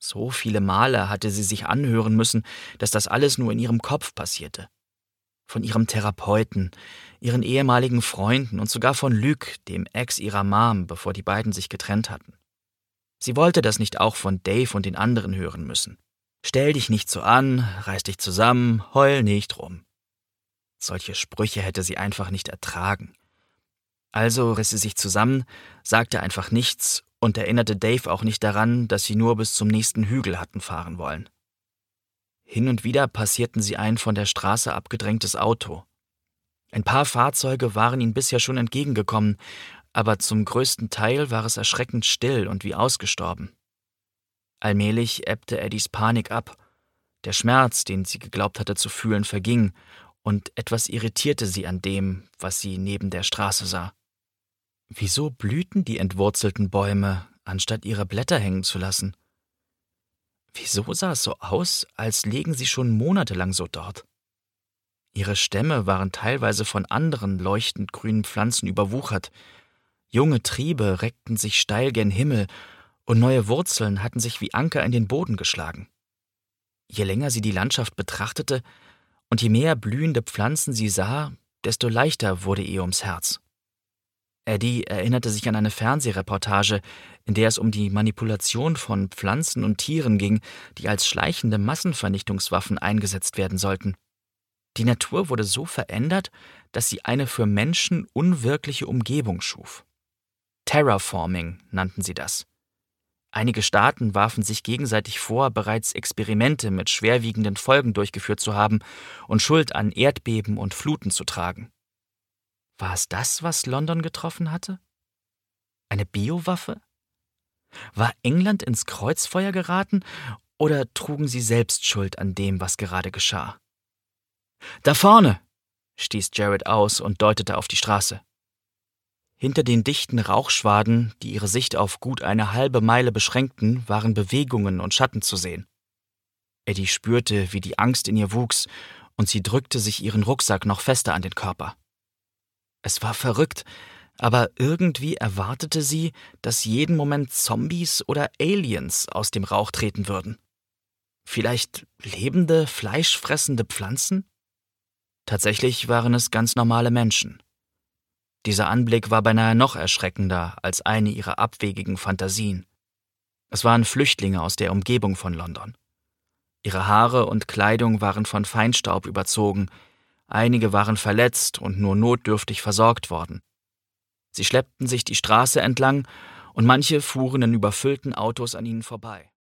So viele Male hatte sie sich anhören müssen, dass das alles nur in ihrem Kopf passierte. Von ihrem Therapeuten, ihren ehemaligen Freunden und sogar von Luc, dem Ex ihrer Mom, bevor die beiden sich getrennt hatten. Sie wollte das nicht auch von Dave und den anderen hören müssen. Stell dich nicht so an, reiß dich zusammen, heul nicht rum. Solche Sprüche hätte sie einfach nicht ertragen. Also riss sie sich zusammen, sagte einfach nichts und erinnerte Dave auch nicht daran, dass sie nur bis zum nächsten Hügel hatten fahren wollen. Hin und wieder passierten sie ein von der Straße abgedrängtes Auto. Ein paar Fahrzeuge waren ihnen bisher schon entgegengekommen, aber zum größten Teil war es erschreckend still und wie ausgestorben. Allmählich ebbte Eddies Panik ab. Der Schmerz, den sie geglaubt hatte zu fühlen, verging, und etwas irritierte sie an dem, was sie neben der Straße sah. Wieso blühten die entwurzelten Bäume, anstatt ihre Blätter hängen zu lassen? Wieso sah es so aus, als lägen sie schon monatelang so dort? Ihre Stämme waren teilweise von anderen leuchtend grünen Pflanzen überwuchert. Junge Triebe reckten sich steil gen Himmel, und neue Wurzeln hatten sich wie Anker in den Boden geschlagen. Je länger sie die Landschaft betrachtete und je mehr blühende Pflanzen sie sah, desto leichter wurde ihr ums Herz. Eddie erinnerte sich an eine Fernsehreportage, in der es um die Manipulation von Pflanzen und Tieren ging, die als schleichende Massenvernichtungswaffen eingesetzt werden sollten. Die Natur wurde so verändert, dass sie eine für Menschen unwirkliche Umgebung schuf. Terraforming nannten sie das. Einige Staaten warfen sich gegenseitig vor, bereits Experimente mit schwerwiegenden Folgen durchgeführt zu haben und Schuld an Erdbeben und Fluten zu tragen. War es das, was London getroffen hatte? Eine Biowaffe? War England ins Kreuzfeuer geraten oder trugen sie selbst Schuld an dem, was gerade geschah? »Da vorne«, stieß Jared aus und deutete auf die Straße. Hinter den dichten Rauchschwaden, die ihre Sicht auf gut eine halbe Meile beschränkten, waren Bewegungen und Schatten zu sehen. Eddie spürte, wie die Angst in ihr wuchs, und sie drückte sich ihren Rucksack noch fester an den Körper. Es war verrückt, aber irgendwie erwartete sie, dass jeden Moment Zombies oder Aliens aus dem Rauch treten würden. Vielleicht lebende, fleischfressende Pflanzen? Tatsächlich waren es ganz normale Menschen. Dieser Anblick war beinahe noch erschreckender als eine ihrer abwegigen Fantasien. Es waren Flüchtlinge aus der Umgebung von London. Ihre Haare und Kleidung waren von Feinstaub überzogen, einige waren verletzt und nur notdürftig versorgt worden. Sie schleppten sich die Straße entlang und manche fuhren in überfüllten Autos an ihnen vorbei.